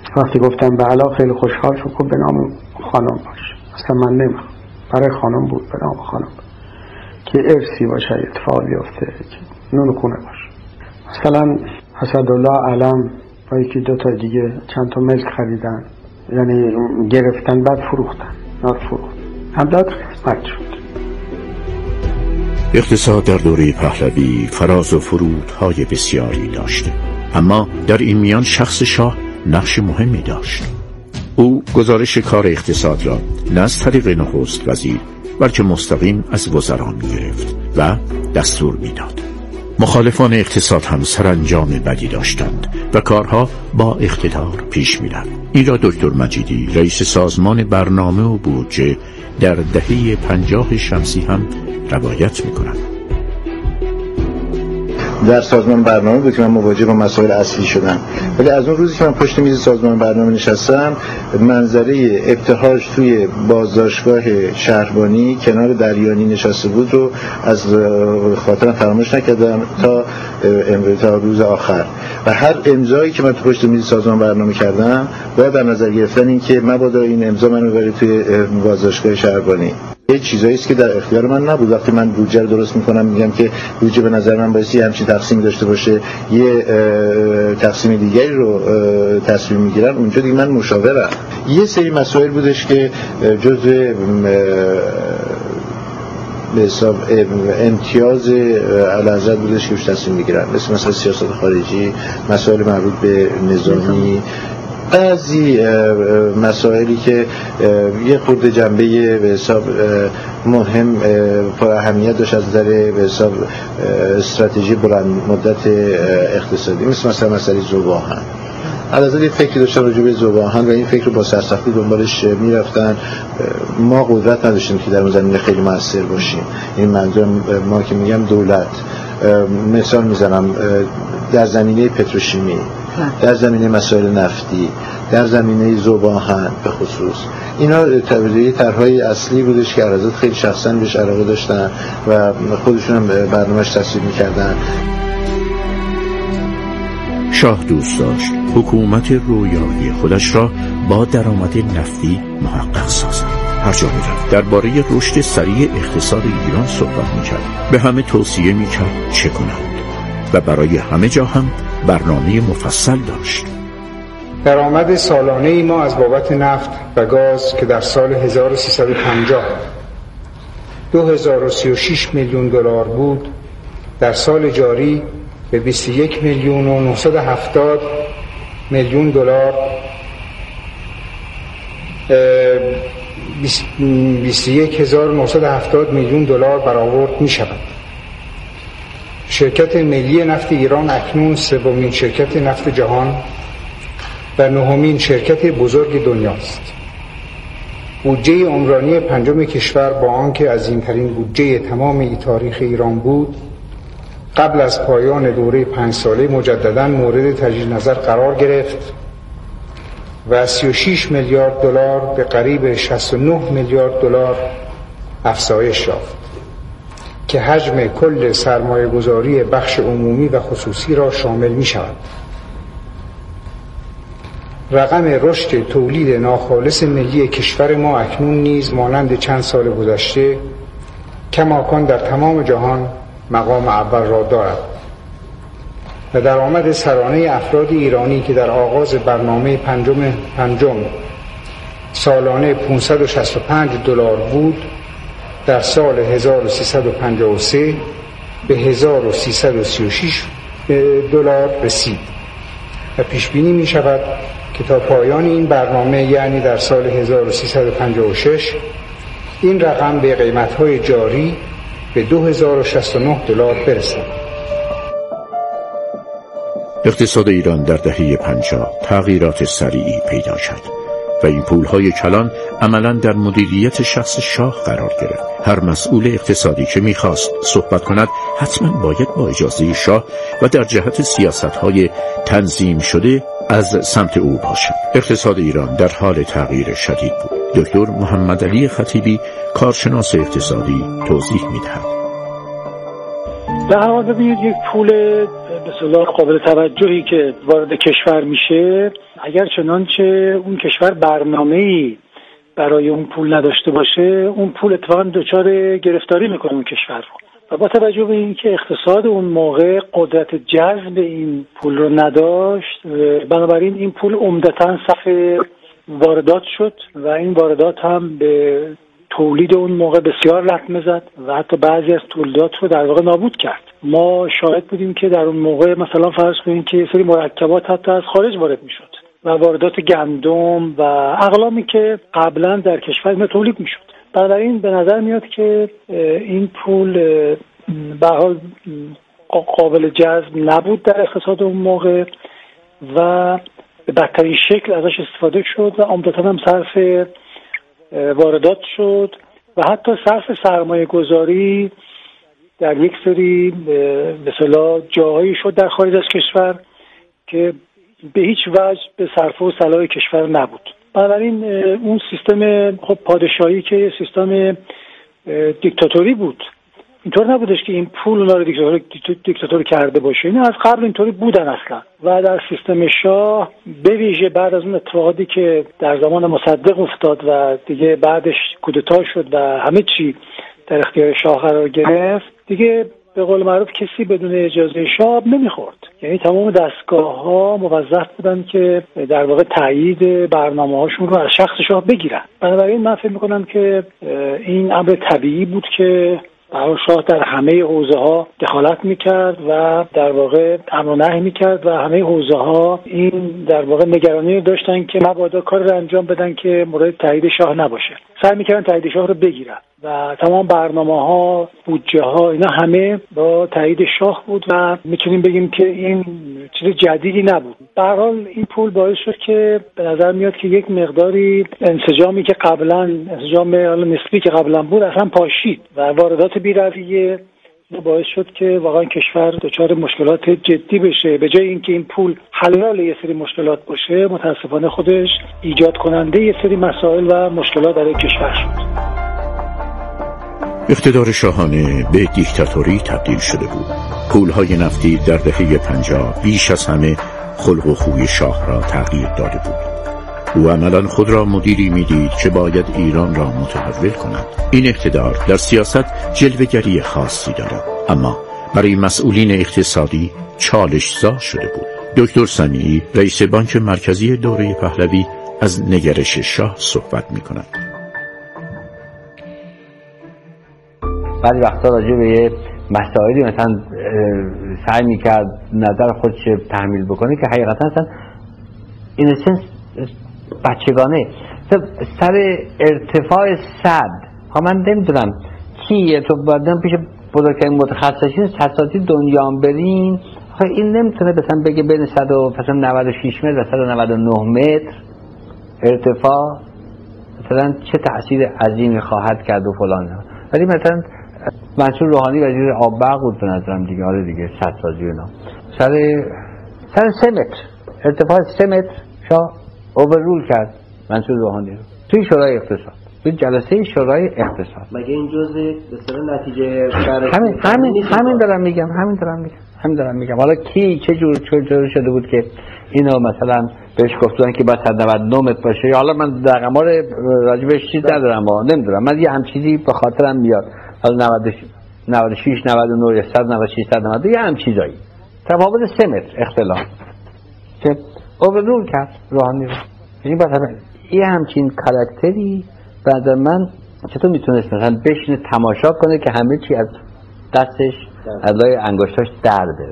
وقتی گفتم بله خیلی خوشحال شد که به نام خانم باشه. اصلا من نمیخوام، برای خانم بود، به نام خانم بود که ارثی باشه، اتفاق بیفته که نون خونه باشه. مثلا اسدالله علم با یکی دو تا دیگه چند تا ملک خریدن، یعنی گرفتن بعد فروختن، همداد قسمت شد. اقتصاد در دوره پهلوی فراز و فرودهای بسیاری داشته، اما در این میان شخص شاه نقش مهمی داشت. او گزارش کار اقتصاد را نه از طریق نخست وزیر بلکه مستقیم از وزرا می گرفت و دستور می داد. مخالفان اقتصاد هم سرانجام بدی داشتند و کارها با اقتدار پیش می رفت. این را دکتر مجیدی رئیس سازمان برنامه و بودجه در دهه 50 شمسی هم روایت می کند. در سازمان برنامه بود که من مواجه با مسائل اصلی شدم، ولی از اون روزی که من پشت میز سازمان برنامه نشستم، منظره ابتهاج توی بازداشتگاه شهربانی کنار دریانی نشسته بود رو از خاطرم فراموش نکردم تا روز آخر. و هر امضایی که من تو پشت میز سازمان برنامه کردم باید در نظر گرفتن این که مبادا این امضا منو ببره توی بازداشتگاه شهربانی. یه چیزایی است که در اختیار من نبود. وقتی من بودجه رو درست میکنم میگم که بودجه به نظر من باید همچین تقسیمی داشته باشه، یه تقسیم دیگری رو تصمیم میگیرن، اونجا دیگه من مشاورم. یه سری مسائل بودش که جزء به حساب امتیاز اعلیحضرت بودش که روش تصمیم میگیرن، مثلا سیاست خارجی، مسائل مربوط به نظامی، بعضی مسائلی که یه خورده جنبه به حساب مهم پر اهمیت داشت از نظر به حساب استراتژی بلند مدت اقتصادی، مثلا مسئله ذوب‌آهن. علاوه یه فکری داشتن راجع به ذوب‌آهن و این فکر رو با سرسختی دنبالش میرفتن. ما قدرت نداشتیم که در اون زمینه خیلی مؤثر باشیم. این منظورم ما که میگم دولت. مثال میزنم در زمینه پتروشیمی، در زمینه مسائل نفتی، در زمینه ذوب‌آهن به خصوص، اینا طرح‌های اصلی بودش که عرضات خیلی شخصا بهش علاقه داشتن و خودشون هم برنامه‌اش تصویب می‌کردن. شاه دوست داشت حکومت رویایی خودش را با درآمد نفتی محقق سازد. هر جا می‌رفت درباره رشد سریع اقتصاد ایران صحبت می‌کرد، به همه توصیه می‌کرد چه کنند و برای همه جا هم برنامه مفصل داشت. درآمد سالانه ما از بابت نفت و گاز که در سال 1350 2036 میلیون دلار بود، در سال جاری به 21,970,000,000 دلار 21,970 میلیون دلار برآورد می شود. شرکت ملی نفت ایران اکنون سومین شرکت نفت جهان و نهمین شرکت بزرگ دنیاست. بودجه عمرانی پنجم کشور با آنکه عظیم‌ترین بودجه تمام تاریخ ایران بود، قبل از پایان دوره 5 ساله مجدداً مورد تجدید نظر قرار گرفت و 36 میلیارد دلار به قریب 69 میلیارد دلار افزایش یافت که حجم کل سرمایه‌گذاری بخش عمومی و خصوصی را شامل می شود. رقم رشد تولید ناخالص ملی کشور ما اکنون نیز مانند چند سال گذشته کماکان در تمام جهان مقام اول را دارد و درآمد سرانه افراد ایرانی که در آغاز برنامه پنجم سالانه 565 دلار بود، در سال 1353 به 1336 دلار رسید و پیش بینی می شود که تا پایان این برنامه، یعنی در سال 1356، این رقم به قیمت‌های جاری به 2069 دلار برسد. اقتصاد ایران در دهه 50 تغییرات سریعی پیدا کرد و این پولهای کلان عملاً در مدیریت شخص شاه قرار گرفت. هر مسئول اقتصادی که می‌خواست صحبت کند حتماً باید با اجازه شاه و در جهت سیاست‌های تنظیم شده از سمت او باشد. اقتصاد ایران در حال تغییر شدید بود. دکتر محمد علی خطیبی، کارشناس اقتصادی، توضیح می‌دهد. در حال ببینید یک پول مثلا قابل توجهی که وارد کشور میشه، اگر چنانچه اون کشور برنامه‌ای برای اون پول نداشته باشه، اون پول اتفاقا دچار گرفتاری میکنه اون کشور رو. و با توجه به اینکه اقتصاد اون موقع قدرت جذب این پول رو نداشت، بنابراین این پول عمدتاً صرف واردات شد و این واردات هم به تولید اون موقع بسیار لطمه زد و حتی بعضی از تولیدات رو در واقع نابود کرد. ما شاهد بودیم که در اون موقع مثلا فرض کنیم که سری مرکبات حتی از خارج وارد میشد و واردات گندم و اقلامی که قبلا در کشور تولید میشد. بنابراین به نظر میاد که این پول به حال قابل جذب نبود در اقتصاد اون موقع و به بدترین شکل ازش استفاده شد و عمدتاً هم صرف واردات شد و حتی صرف سرمایه گذاری در یک سری به اصطلاح جاهایی شد در خارج از کشور که به هیچ وجه به صرف و صلاح کشور نبود. بنابراین اون سیستم پادشاهی که سیستم دیکتاتوری بود، اینطور نبودش که این پول اونا رو دیکتاتوری کرده باشه. اینا از قبل اینطوری بودن اصلا. و در سیستم شاه به ویژه بعد از اون اتفاقاتی که در زمان مصدق افتاد و دیگه بعدش کودتا شد و همه چی در اختیار شاه قرار گرفت، دیگه به قول معروف کسی بدون اجازه شاه نمیخورد. یعنی تمام دستگاه‌ها موظف بودن که در واقع تایید برنامه‌هاشون رو از شخص شاه بگیرن. بنابراین من فکر می‌کنم که این امر طبیعی بود که شاه در همه حوزه‌ها دخالت می‌کرد و در واقع امر و نهی می‌کرد و همه حوزه‌ها این در واقع نگرانی رو داشتن که مبادا کار رو انجام بدن که مورد تایید شاه نباشه. سعی می‌کردن تایید شاه رو بگیرن و تمام برنامه‌ها، بودجه‌ها، اینا همه با تایید شاه بود و میتونیم بگیم که این چیز جدیدی نبود. به هر حال این پول باعث شد که به نظر میاد که یک مقداری انسجامی که قبلا انسجام نسبی که قبلا بود اصلا پاشید و واردات بی‌رویه باعث شد که واقعا کشور دچار مشکلات جدی بشه. به جای اینکه این پول حلال یه سری مشکلات باشه، متاسفانه خودش ایجاد کننده یه سری مسائل و مشکلات در کشور شد. اقتدار شاهانه به دیکتاتوری تبدیل شده بود. پولهای نفتی در دهه 50 بیش از همه خلق و خوی شاه را تغییر داده بود. او عملاً خود را مدیری می‌دید که باید ایران را متحول کند. این اقتدار در سیاست جلوه‌گری خاصی دارد، اما برای مسئولین اقتصادی چالش‌زا شده بود. دکتر سمیعی، رئیس بانک مرکزی دوره پهلوی، از نگرش شاه صحبت می‌کند. بعضی وقتا راجع به یه مسائلی مثلا سعی می‌کرد نظر خودش تحمیل بکنه که حقیقتا اصلا این سنس بچگانه سر ارتفاع صد. من نمیدونم کیه، تو بعدم پیش بزرگترین متخصصین سطحی دنیا هم برین، این نمیتونه مثلا بگه بین 196 متر و 199 متر ارتفاع مثلا چه تأثیر عظیمی خواهد کرد و فلان. ولی مثلا منصور روحانی وزیر آب برق بود به نظرم دیگه، آره دیگه سدسازی اینا سر 3 متر ارتفاع 3 متر شاه اووررول کرد منصور روحانی رو توی شورای اقتصاد، توی جلسه شورای اقتصاد. مگه این جزء مثلا نتیجه همین دارم میگم حالا کی چه جور شده بود که اینو مثلا بهش گفتن که باید 199 متر باشه. حالا من در قمار راجبش چیز ندارم و نمیدونم، من یه هم چیزی به خاطرم میاد، حالا 96 99 یا 196 190 یه هم چیزایی تفاوت 3 متر اختلاف که اووررول کرد روحانی رو. یعنی مثلا یه همچین کاراکتری بعد من چطور میتونست مثلا بشینه تماشا کنه که همه چی از دستش از لای انگشتاش در بره.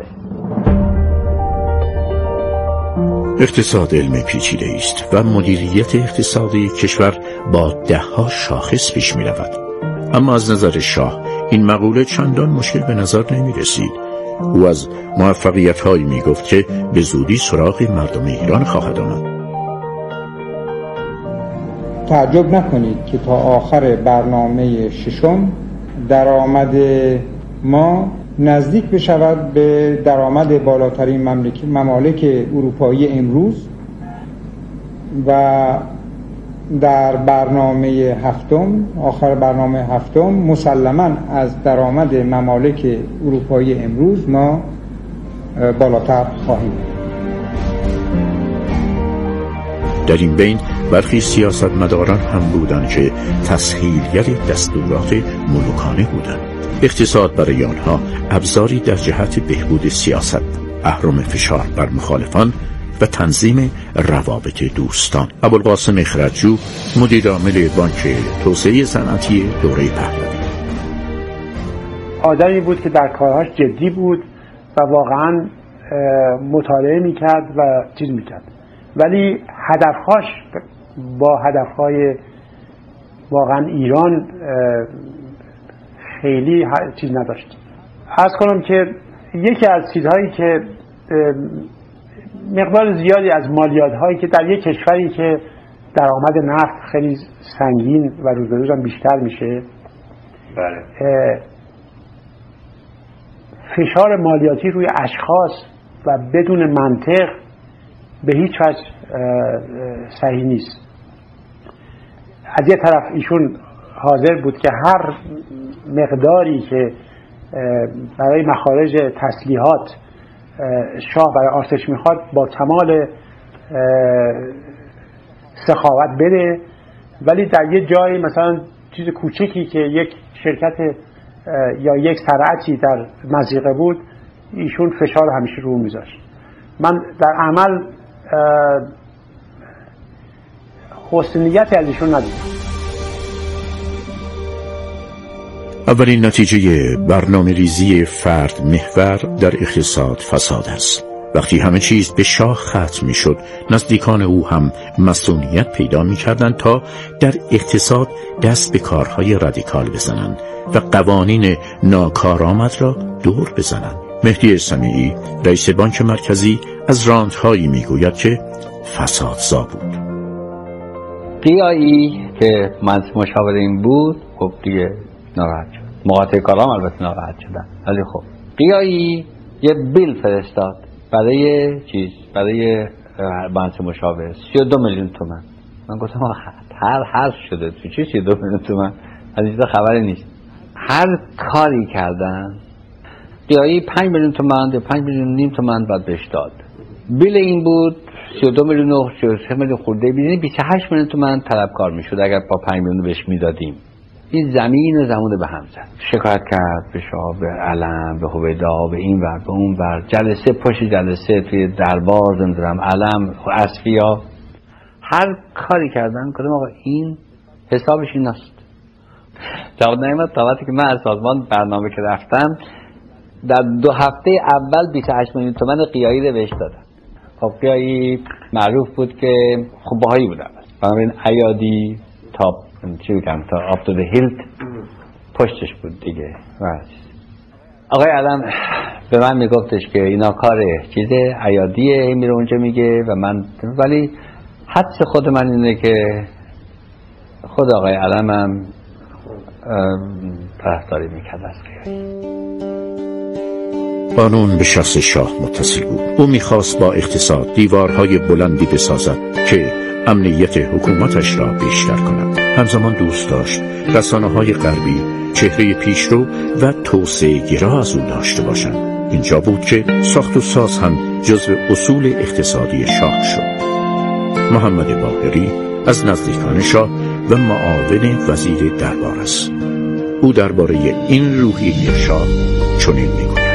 اقتصاد علم پیچیده است و مدیریت اقتصادی کشور با ده‌ها شاخص پیش می رود. اما از نظر شاه این مقوله چندان مشکل به نظر نمی رسید. او از موفقیت‌هایی می گفت که به زودی سراغ مردم ایران خواهد آمد. تعجب نکنید که تا آخر برنامه ششم درآمد ما نزدیک بشود به درآمد بالاترین ممالک اروپایی امروز و در برنامه هفتم، آخر برنامه هفتم، مسلماً از درآمد ممالک اروپایی امروز ما بالاتر خواهیم. در این بین برخی سیاستمداران هم بودند که تسهیلگر دستورات ملوکانه بودند. اقتصاد برای آنها ابزاری در جهت بهبود سیاست، اهرم فشار بر مخالفان و تنظیم روابط دوستان. ابوالقاسم اخرجو، مدیر عامل بانک توسعه صنعتی دوره پهلوی. آدمی بود که در کارهاش جدی بود و واقعا مطالعه میکرد و چیز میکرد، ولی هدفهاش با هدفهای واقعا ایران خیلی چیز نداشت. عرض کنم که یکی از چیزهایی که مقدار زیادی از مالیات هایی که در یک کشوری که درآمد نفت خیلی سنگین و روز به روز هم بیشتر میشه، فشار مالیاتی روی اشخاص و بدون منطق به هیچ وجه صحیح نیست. از یه طرف ایشون حاضر بود که هر مقداری که برای مخارج تسلیحات شاه برای آرتش میخواد با کمال سخاوت بده، ولی در یه جایی مثلا چیز کوچکی که یک شرکت یا یک صنعتی در مضیقه بود، ایشون فشار همیشه رو میذاشت. من در عمل حسن نیتی از ایشون ندیدم. اولین نتیجه برنامه ریزی فرد محور در اقتصاد فساد است. وقتی همه چیز به شاه ختم می شد، نزدیکان او هم مسئولیت پیدا می کردند تا در اقتصاد دست به کارهای رادیکال بزنند و قوانین ناکارآمد را دور بزنند. مهدی سمیعی، رئیس بانک مرکزی، از راندهایی می گوید که فسادزا بود. قیایی که منصب مشاور این بود، خب دیگه ناراحت شد. مقاطع کارام البته ناراحت شدن، ولی خب قیایی یه بیل فرستاد برای منصب مشاور 32 میلیون تومان. من گفتم هر شده تو چی 32 میلیون تومان؟ از این خبری نیست. هر کاری کردن قیایی 5 میلیون تومان یا 5 میلیون نیم تومان بعد بهش داد. بیل این بود 32 میلیون و 33 میلیون خورده، ببینید 28 میلیون تومان طلبکار میشد اگر با 5 میلیون بهش میدادیم. این زمین و زمونه به هم زد، شکایت کرد به شاه، به علم، به هویدا، به این ور به اون ور، جلسه پشت جلسه توی دربار، نمیدونم علم، اصفیا، هر کاری کردن. کدوم آقا این حسابش این است. جواب نیامد تا وقتی که من از سازمان برنامه که رفتم در 2 هفته اول 28 میلیون تومان قیایی رو بهش دادن. خب قیایی معروف بود که خب باهایی بود، بنابراین عیادی تا چی بگم تا آفتو ده هیلت پشتش بود دیگه. آقای علم به من میگفتش که اینا کار چیزه عیادیه، میره اونجا میگه و من، ولی حدس خود من اینه که خود آقای علم هم طرفداری میکرد از قیایی. قانون به شخص شاه متصل بود. او میخواست با اقتصاد دیوارهای بلندی بسازد که امنیت حکومتش را بیشتر کند. همزمان دوست داشت رسانه‌های غربی چهره پیشرو و توسعه‌گرا از او داشته باشند. اینجا بود که ساخت و ساز هم جزو اصول اقتصادی شاه شد. محمد باقری از نزدیکان شاه و معاون وزیر دربار است. او درباره این روحیه شاه چنین میگوید: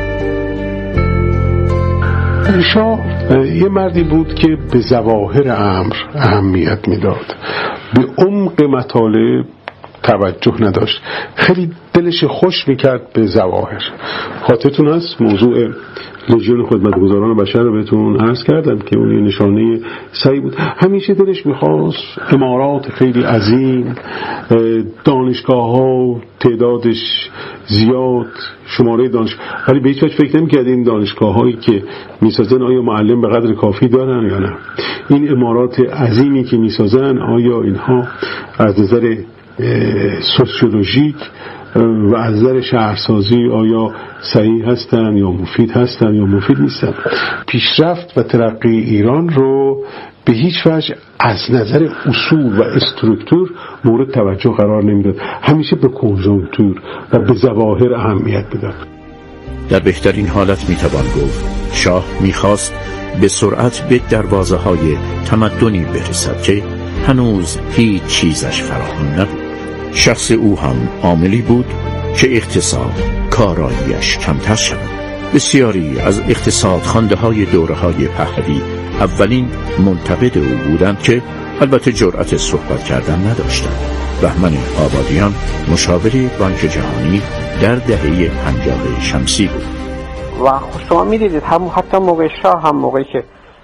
شاه یه مردی بود که به ظواهر امر اهمیت میداد، به عمق مطالب توجه نداشت، خیلی دلش خوش میکرد به ظواهر. خاطرتون هست موضوع لژیون خدمتگزاران بشر رو بهتون عرض کردم که اون نشانه سعی بود. همیشه دلش میخواست امارات خیلی عظیم، دانشگاه ها تعدادش زیاد، شماره دانشگاه، ولی به هیچ وجه فکر نمی‌کرد این دانشگاه هایی که میسازن آیا معلم به قدر کافی دارن یا نه. این امارات عظیمی که میسازن آیا اینها از نظر سوسیولوژیک و از نظر شهرسازی آیا صحیح هستن یا مفید هستن یا مفید نیستن. پیشرفت و ترقی ایران رو به هیچ وجه از نظر اصول و استرکتور مورد توجه قرار نمیداد، همیشه به کنجونتور و به ظواهر اهمیت میداد. در بهترین حالت میتوان گفت شاه میخواست به سرعت به دروازه‌های تمدنی برسد که هنوز هیچ چیزش فراهم نبود. شخص او هم عاملی بود که اقتصاد کاراییش کمتر شد. بسیاری از اقتصاد خوانده‌های دوره‌های پهلوی اولین منتقد او بودند که البته جرأت صحبت کردن نداشتند. بهمن آبادیان مشاور بانک جهانی در دهه 50 شمسی بود. و شما می‌دیدید حتی موقع شاه هم موقعی که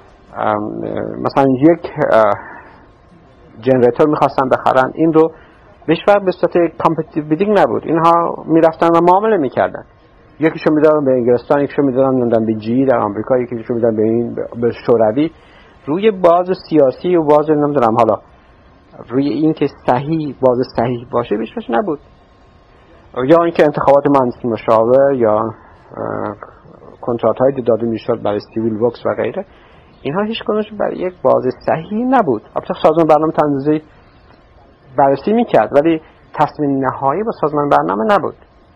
مثلا یک جنراتور می‌خواستن بخرن، این رو به صورت کامپتیتیو بیدینگ نبود. اینها میرفتن و معامله میکردن، یکیشو میدادن به انگلستان، یکیشو میدادن به جی در آمریکا، یکیشو میدادن به شوروی. روی باز سیاسی و باز نمیدونم حالا روی این که صحیح باز صحیح باشه بیشتر نبود. یا اینکه انتخابات مهندسی مشاور یا کنترات های داده میشد برای سیویل ورکس و غیره، اینها هیچ کدومش برای یک باز صحیح نبود. البته سازمان برنامه تنظیمی بررسی میکرد ولی تصمیم نهایی با سازمان برنامه نبود.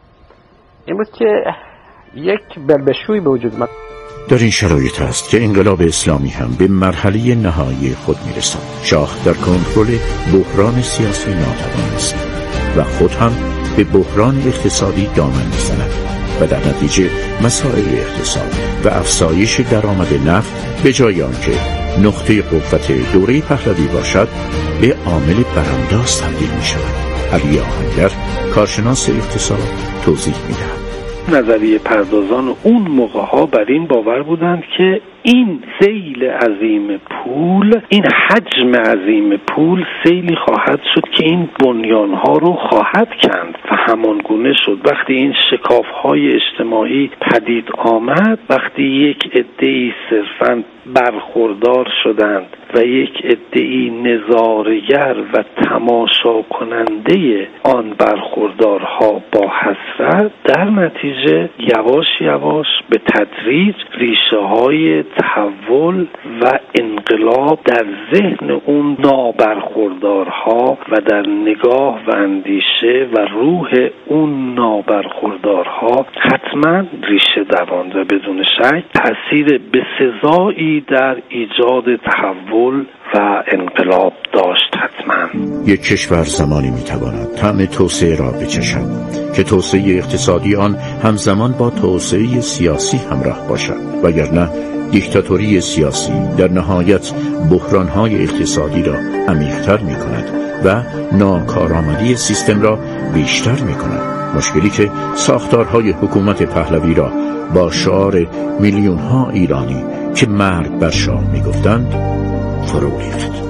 این بود که یک بلبشوی به وجود اومد. در این شرایط است که انقلاب اسلامی هم به مرحله نهایی خود میرسد. شاه در کنترل بحران سیاسی ناتوان است و خود هم به بحران اقتصادی دامن میزند و در نتیجه مسائل اقتصاد و افزایش درآمد نفت به جای آنکه نقطه قوت دوره پهلوی باشد به عامل برانداز تبدیل می شود. علی آهنگر کارشناس اقتصاد توضیح می دهد. نظریه پردازان اون موقع ها بر این باور بودند که این سیل عظیم پول، این حجم عظیم پول سیلی خواهد شد که این بنیانها رو خواهد کند و همان گونه شد. وقتی این شکافهای اجتماعی پدید آمد، وقتی یک عده‌ای صرفاً برخوردار شدند و یک عده‌ای نظارگر و تماشا کننده آن برخوردارها با حسرت، در نتیجه یواش یواش به تدریج ریشه های تحول و انقلاب در ذهن اون نابرخوردارها و در نگاه و اندیشه و روح اون نابرخوردارها حتما ریشه دواند و بدون شک تأثیر بسزایی در ایجاد تحول و انقلاب داشت. حتما یک کشور زمانی میتواند طعم توسعه را بچشد که توسعه اقتصادی آن همزمان با توسعه سیاسی همراه باشد، وگرنه دیکتاتوری سیاسی در نهایت بحرانهای اقتصادی را عمیق‌تر می‌کند و ناکارآمدی سیستم را بیشتر می‌کند. مشکلی که ساختارهای حکومت پهلوی را با شعار میلیون‌ها ایرانی که مرگ بر شاه می‌گفتند فرو ریخت.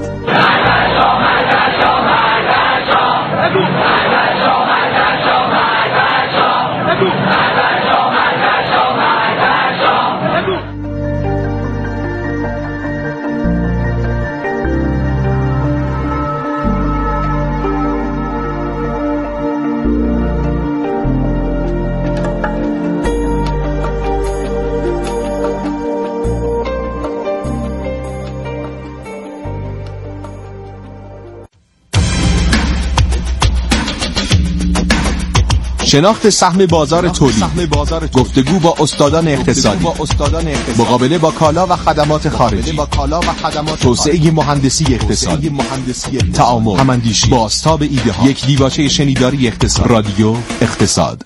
شناخت سهم بازار تولید، گفتگو با استادان اقتصادی، مقابله با کالا و خدمات خارجی، توسعه مهندسی اقتصادی، تعامل، هماندیشی، بازتاب ایده ها، یک دیباچه شنیداری اقتصاد، رادیو اقتصاد.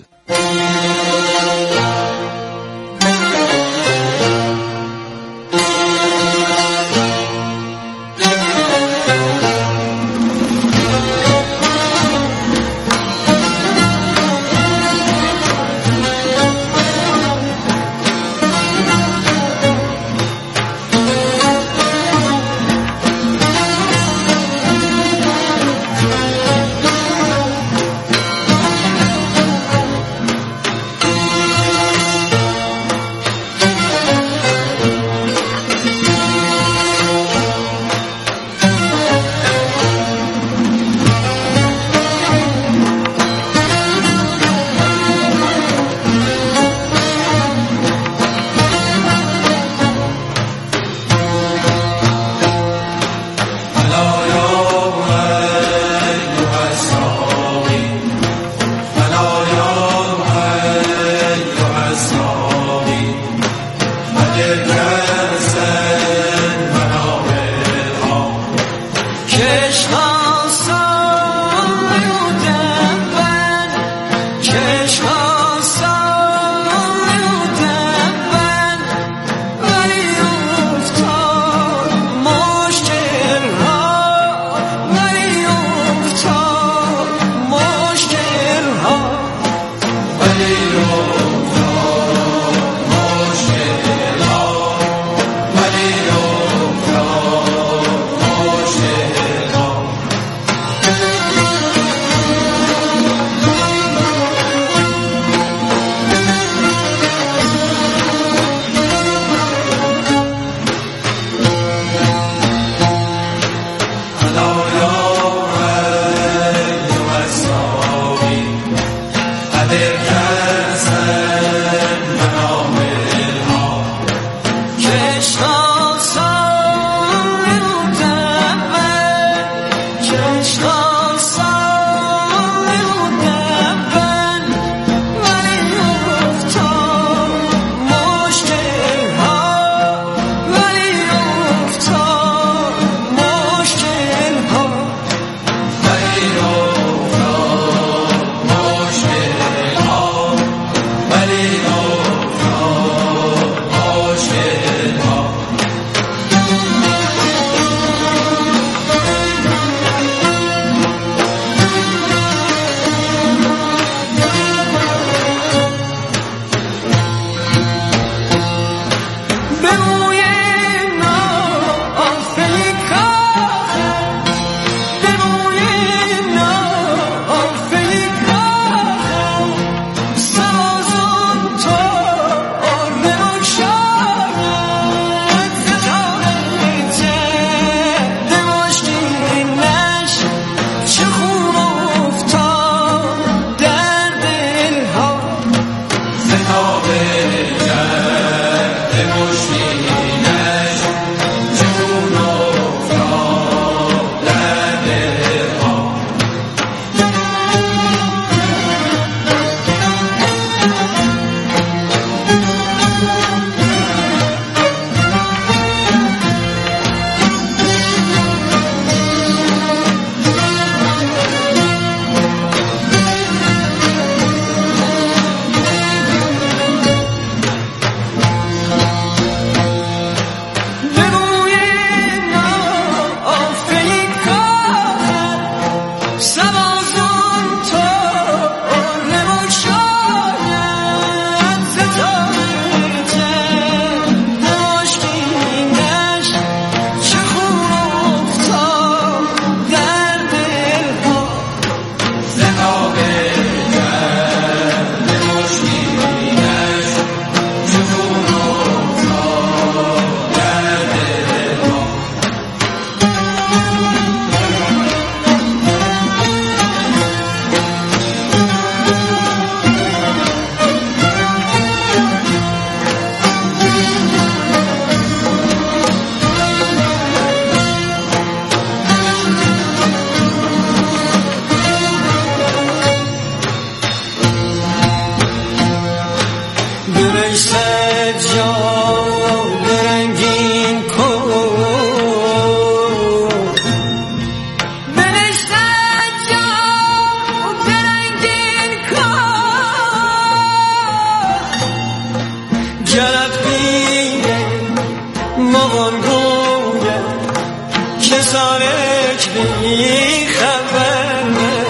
یک بی خبر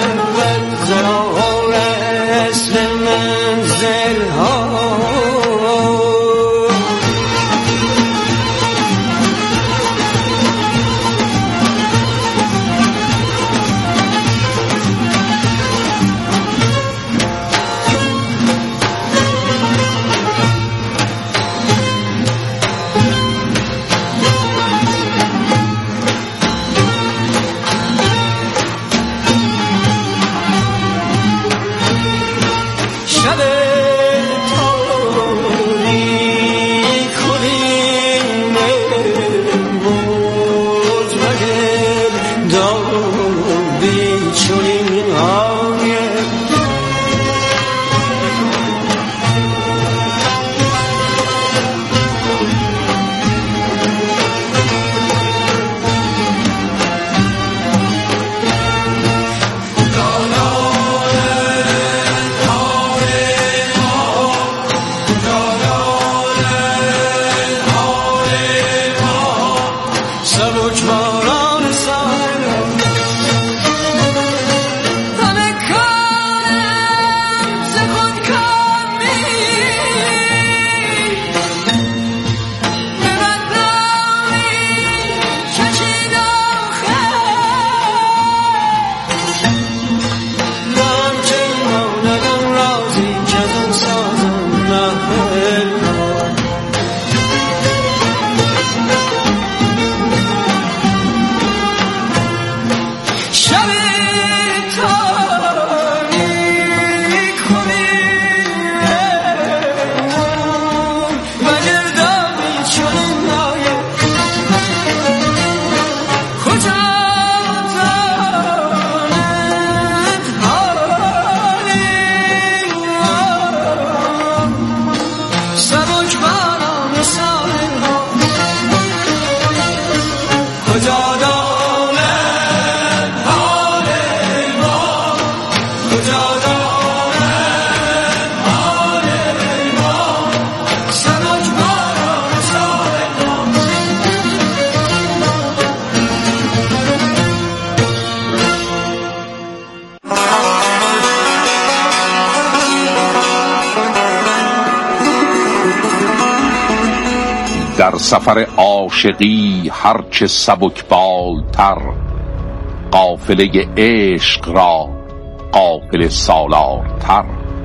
زرار اصل منزل ها در سفر عاشقی هرچه سبکبالتر، قافله عشق را قافله سالارتر.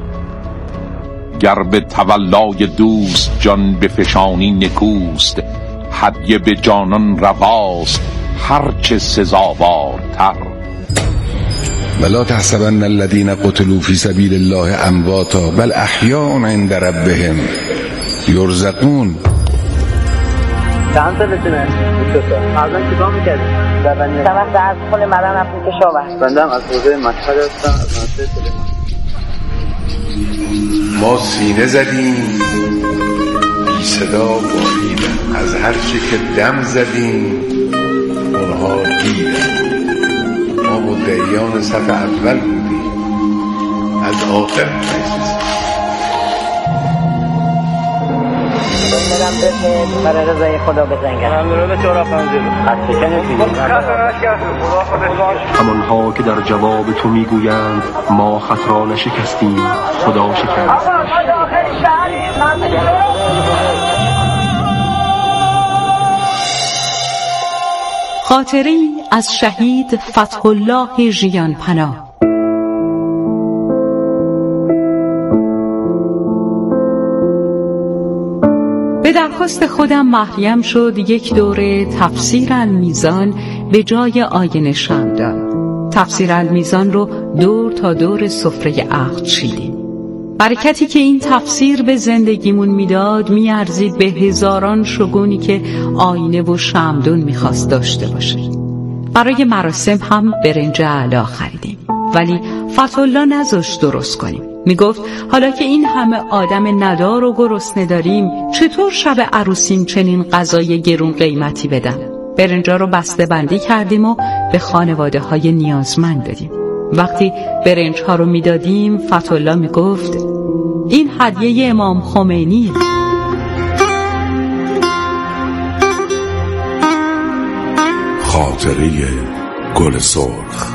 گر به تولای دوست جان بفشانی نکوست، هدیه به جانان رواست هرچه سزاوارتر. ولا تحسبن الذين قتلوا في سبيل الله امواتا بل احیاء عند ربهم یرزقون. چند سالتونه؟ 22 سال. الان چیکار می‌کردی؟ سبق از خود مدن رفتیم کشاورز. بنده هم از حوزه مشهد هستم، از منطقه سلیمان. ما سینه زدیم بی صدا باریدن، از هر چی که دم زدیم اونها دیدن. ما مدعیان صف اول بودیم، از آخر نشستیم. برای رضای خدا بزنگرم. ممنون به چهار افنزیلو. از شکنه بیدیم. همانها که در جواب تو میگویند ما خط را نشکستیم، خدا شکست. خاطره‌ای از شهید فتح الله ژیانپناه. به درخواست خودم محریم شد یک دوره تفسیر المیزان به جای آینه شمعدان. تفسیر المیزان رو دور تا دور سفره عقد چیدیم. برکتی که این تفسیر به زندگیمون میداد میارزید به هزاران شگونی که آینه و شمعدون میخواست داشته باشه. برای مراسم هم برنج اعلی خریدیم، ولی فتح الله نذاشت درست کنیم. میگفت حالا که این همه آدم ندار و گرسنه داریم، چطور شب عروسیم چنین غذای گرون قیمتی بدم؟ برنجا رو بسته بندی کردیم و به خانواده های نیازمند دادیم. وقتی برنج ها رو میدادیم فتح الله میگفت این هدیه امام خمینی. خاطره گل سرخ.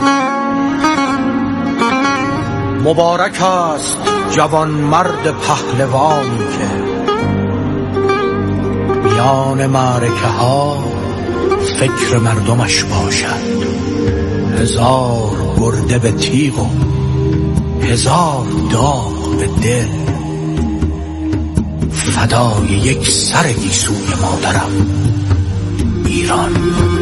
مبارک است جوان مرد پهلوانی که میان معرکه ها فکر مردمش باشد. 1000 گرده به تیغ و 1000 داغ به دل، فدای یک سر گیسوی مادرم ایران.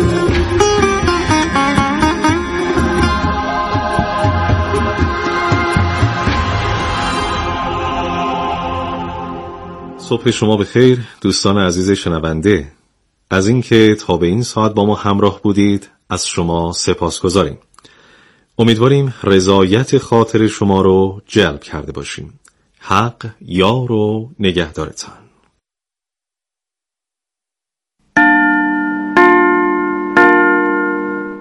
صبح شما بخیر دوستان عزیز شنونده. از اینکه تا به این ساعت با ما همراه بودید از شما سپاسگزاریم. امیدواریم رضایت خاطر شما رو جلب کرده باشیم. حق یار و نگهدارتان.